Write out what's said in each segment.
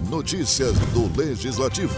Notícias do Legislativo.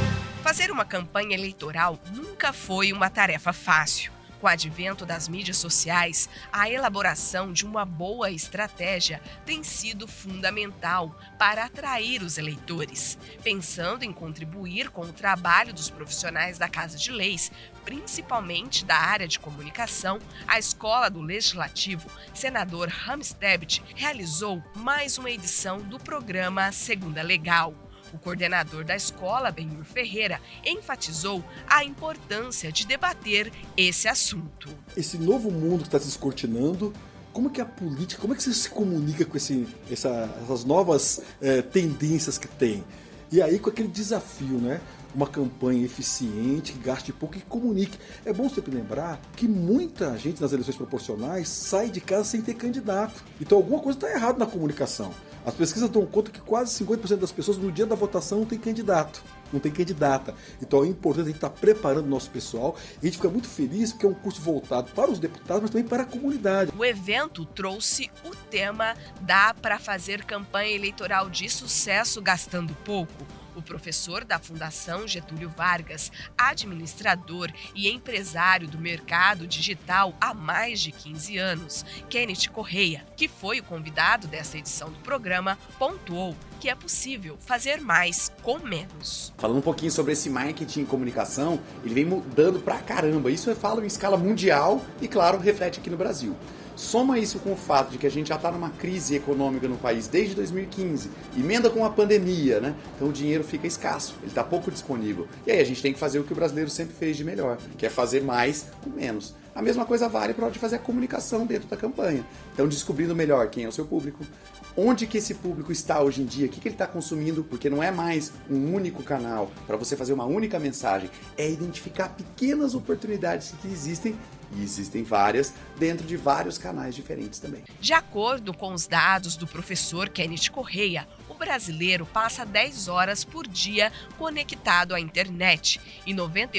Fazer uma campanha eleitoral nunca foi uma tarefa fácil. Com o advento das mídias sociais, a elaboração de uma boa estratégia tem sido fundamental para atrair os eleitores. Pensando em contribuir com o trabalho dos profissionais da Casa de Leis, principalmente da área de comunicação, a Escola do Legislativo, senador Ramos Tebet, realizou mais uma edição do programa Segunda Legal. O coordenador da escola, Benhur Ferreira, enfatizou a importância de debater esse assunto. Esse novo mundo que está se descortinando, como que a política, como é que você se comunica com essas novas tendências que tem? E aí com aquele desafio, né? Uma campanha eficiente, que gaste pouco e que comunique. É bom sempre lembrar que muita gente nas eleições proporcionais sai de casa sem ter candidato. Então alguma coisa está errada na comunicação. As pesquisas dão conta que quase 50% das pessoas no dia da votação não tem candidato, não tem candidata. Então é importante a gente estar preparando o nosso pessoal e a gente fica muito feliz porque é um curso voltado para os deputados, mas também para a comunidade. O evento trouxe o tema Dá para fazer campanha eleitoral de sucesso gastando pouco? O professor da Fundação Getúlio Vargas, administrador e empresário do mercado digital há mais de 15 anos, Kenneth Correia, que foi o convidado dessa edição do programa, pontuou que é possível fazer mais com menos. Falando um pouquinho sobre esse marketing e comunicação, ele vem mudando pra caramba. Isso eu falo em escala mundial e, claro, reflete aqui no Brasil. Soma isso com o fato de que a gente já está numa crise econômica no país desde 2015, emenda com a pandemia, né? Então o dinheiro fica escasso, ele está pouco disponível. E aí a gente tem que fazer o que o brasileiro sempre fez de melhor, que é fazer mais com menos. A mesma coisa vale para a hora de fazer a comunicação dentro da campanha. Então descobrindo melhor quem é o seu público, onde que esse público está hoje em dia, o que ele está consumindo, porque não é mais um único canal para você fazer uma única mensagem, é identificar pequenas oportunidades que existem, e existem várias, dentro de vários canais diferentes também. De acordo com os dados do professor Kenneth Correia, o brasileiro passa 10 horas por dia conectado à internet e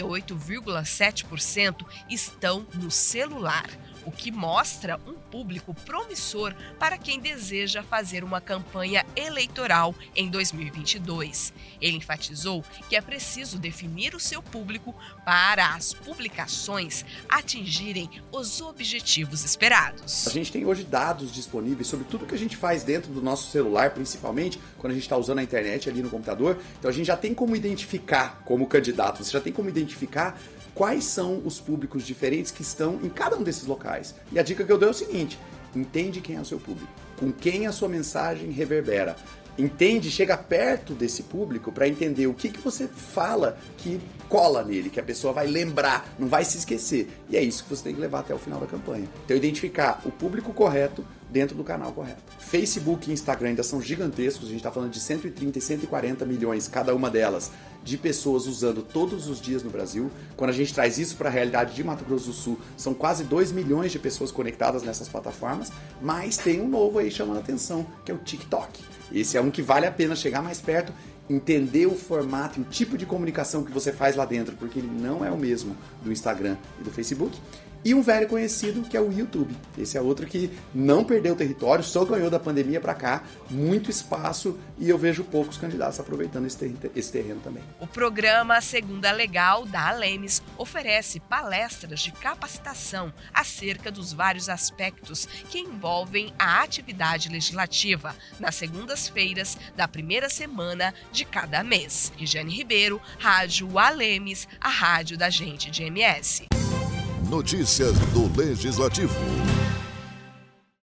98,7% estão no celular, o que mostra um público promissor para quem deseja fazer uma campanha eleitoral em 2022. Ele enfatizou que é preciso definir o seu público para as publicações atingirem os objetivos esperados. A gente tem hoje dados disponíveis sobre tudo que a gente faz dentro do nosso celular, principalmente quando a gente está usando a internet ali no computador. Então a gente já tem como identificar como candidato, você já tem como identificar quais são os públicos diferentes que estão em cada um desses locais. E a dica que eu dou é o seguinte: entende quem é o seu público, com quem a sua mensagem reverbera. Entende, chega perto desse público para entender o que você fala que cola nele, que a pessoa vai lembrar, não vai se esquecer. E é isso que você tem que levar até o final da campanha. Então identificar o público correto dentro do canal correto. Facebook e Instagram ainda são gigantescos, a gente está falando de 130 e 140 milhões cada uma delas de pessoas usando todos os dias no Brasil. Quando a gente traz isso para a realidade de Mato Grosso do Sul, são quase 2 milhões de pessoas conectadas nessas plataformas, mas tem um novo aí chamando a atenção, que é o TikTok. Esse é um que vale a pena chegar mais perto, entender o formato e o tipo de comunicação que você faz lá dentro, porque ele não é o mesmo do Instagram e do Facebook. E um velho conhecido que é o YouTube. Esse é outro que não perdeu território, só ganhou da pandemia para cá, muito espaço, e eu vejo poucos candidatos aproveitando esse terreno também. O programa Segunda Legal da Alemes oferece palestras de capacitação acerca dos vários aspectos que envolvem a atividade legislativa nas segundas-feiras da primeira semana de cada mês. Regiane Ribeiro, Rádio Alemes, a rádio da gente de MS. Notícias do Legislativo.